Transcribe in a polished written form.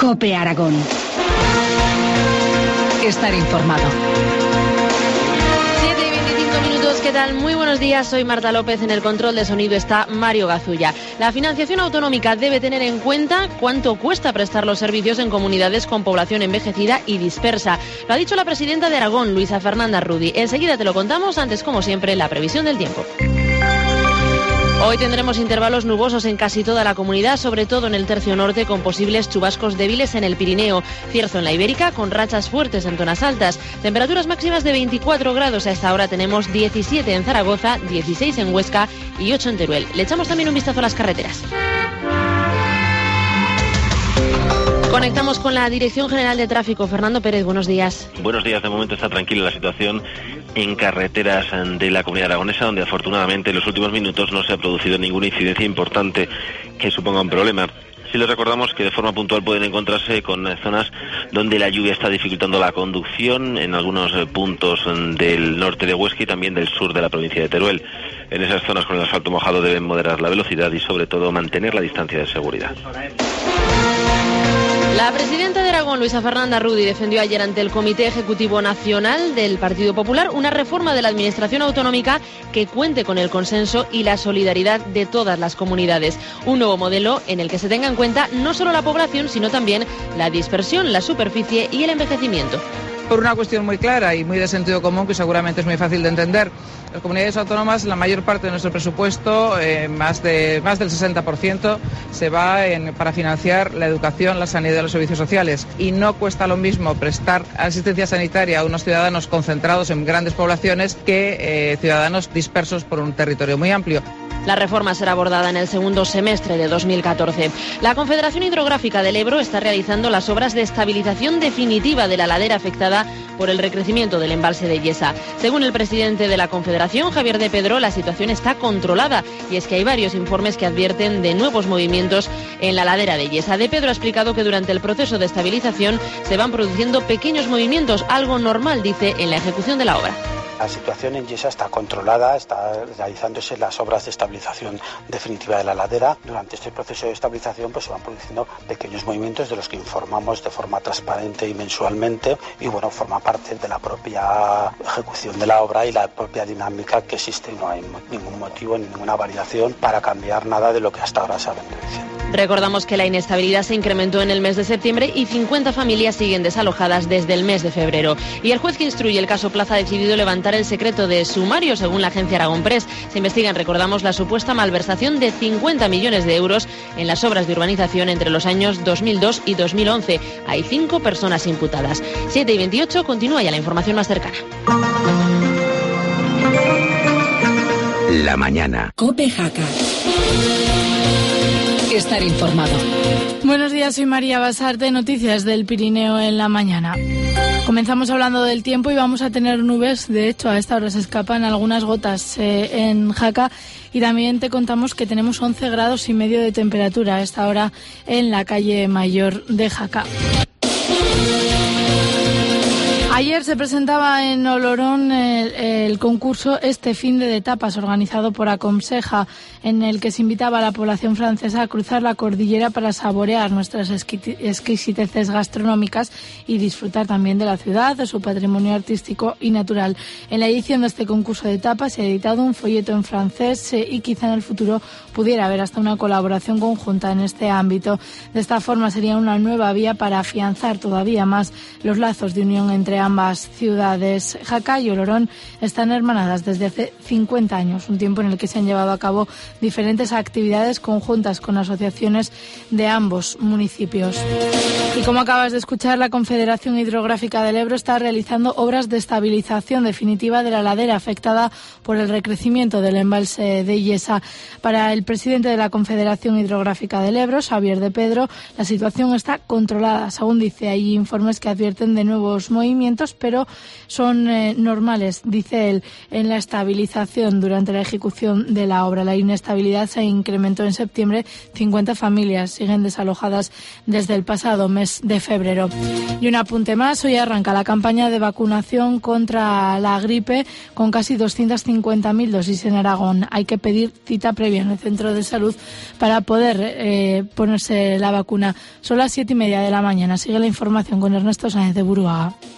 COPE Aragón. Estar informado. 7:25 minutos, ¿qué tal? Muy buenos días, soy Marta López, en el control de sonido está Mario Gazulla. La financiación autonómica debe tener en cuenta cuánto cuesta prestar los servicios en comunidades con población envejecida y dispersa. Lo ha dicho la presidenta de Aragón, Luisa Fernanda Rudy. Enseguida te lo contamos, antes como siempre la previsión del tiempo. Hoy tendremos intervalos nubosos en casi toda la comunidad, sobre todo en el tercio norte, con posibles chubascos débiles en el Pirineo. Cierzo en la Ibérica, con rachas fuertes en zonas altas. Temperaturas máximas de 24 grados. A esta hora tenemos 17 en Zaragoza, 16 en Huesca y 8 en Teruel. Le echamos también un vistazo a las carreteras. Conectamos con la Dirección General de Tráfico. Fernando Pérez, buenos días. Buenos días. De momento está tranquila la situación en carreteras de la comunidad aragonesa, donde afortunadamente en los últimos minutos no se ha producido ninguna incidencia importante que suponga un problema. Sí les recordamos que de forma puntual pueden encontrarse con zonas donde la lluvia está dificultando la conducción, en algunos puntos del norte de Huesca y también del sur de la provincia de Teruel. En esas zonas con el asfalto mojado deben moderar la velocidad y sobre todo mantener la distancia de seguridad. La presidenta de Aragón, Luisa Fernanda Rudy, defendió ayer ante el Comité Ejecutivo Nacional del Partido Popular una reforma de la Administración Autonómica que cuente con el consenso y la solidaridad de todas las comunidades. Un nuevo modelo en el que se tenga en cuenta no solo la población, sino también la dispersión, la superficie y el envejecimiento. Por una cuestión muy clara y muy de sentido común, que seguramente es muy fácil de entender. Las comunidades autónomas, la mayor parte de nuestro presupuesto, más del 60%, se va para financiar la educación, la sanidad y los servicios sociales. Y no cuesta lo mismo prestar asistencia sanitaria a unos ciudadanos concentrados en grandes poblaciones que ciudadanos dispersos por un territorio muy amplio. La reforma será abordada en el segundo semestre de 2014. La Confederación Hidrográfica del Ebro está realizando las obras de estabilización definitiva de la ladera afectada por el recrecimiento del embalse de Yesa. Según el presidente de la Confederación, Javier de Pedro, la situación está controlada y es que hay varios informes que advierten de nuevos movimientos en la ladera de Yesa. De Pedro ha explicado que durante el proceso de estabilización se van produciendo pequeños movimientos, algo normal, dice, en la ejecución de la obra. La situación en Yesa está controlada, está realizándose las obras de estabilización definitiva de la ladera. Durante este proceso de estabilización se van produciendo pequeños movimientos de los que informamos de forma transparente y mensualmente y forma parte de la propia ejecución de la obra y la propia dinámica que existe. No hay ningún motivo ni ninguna variación para cambiar nada de lo que hasta ahora se ha venido diciendo. Recordamos que la inestabilidad se incrementó en el mes de septiembre y 50 familias siguen desalojadas desde el mes de febrero. Y el juez que instruye el caso Plaza ha decidido levantar el secreto de sumario, según la agencia Aragón Press. Se investigan, recordamos, la supuesta malversación de 50 millones de euros en las obras de urbanización entre los años 2002 y 2011. Hay 5 personas imputadas. 7:28, continúa ya la información más cercana. La mañana. COPE Jaca. Estar informado. Buenos días, soy María Basarte, noticias del Pirineo en la mañana. Comenzamos hablando del tiempo y vamos a tener nubes. De hecho, a esta hora se escapan algunas gotas en Jaca y también te contamos que tenemos 11 grados y medio de temperatura a esta hora en la calle Mayor de Jaca. Ayer se presentaba en Olorón el concurso Este fin de tapas organizado por Aconseja, en el que se invitaba a la población francesa a cruzar la cordillera para saborear nuestras exquisiteces gastronómicas y disfrutar también de la ciudad, de su patrimonio artístico y natural. En la edición de este concurso de tapas se ha editado un folleto en francés y quizá en el futuro pudiera haber hasta una colaboración conjunta en este ámbito. De esta forma sería una nueva vía para afianzar todavía más los lazos de unión entre ambas ciudades. Jaca y Olorón están hermanadas desde hace 50 años, un tiempo en el que se han llevado a cabo diferentes actividades conjuntas con asociaciones de ambos municipios. Y como acabas de escuchar, la Confederación Hidrográfica del Ebro está realizando obras de estabilización definitiva de la ladera afectada por el recrecimiento del embalse de Yesa. Para el presidente de la Confederación Hidrográfica del Ebro, Javier de Pedro, la situación está controlada. Según dice, hay informes que advierten de nuevos movimientos incrementos, pero son normales, dice él, en la estabilización durante la ejecución de la obra. La inestabilidad se incrementó en septiembre. 50 familias siguen desalojadas desde el pasado mes de febrero. Y un apunte más, hoy arranca la campaña de vacunación contra la gripe con casi 250.000 dosis en Aragón. Hay que pedir cita previa en el centro de salud para poder ponerse la vacuna. Son las 7:30 de la mañana. Sigue la información con Ernesto Sáenz de Buruaga.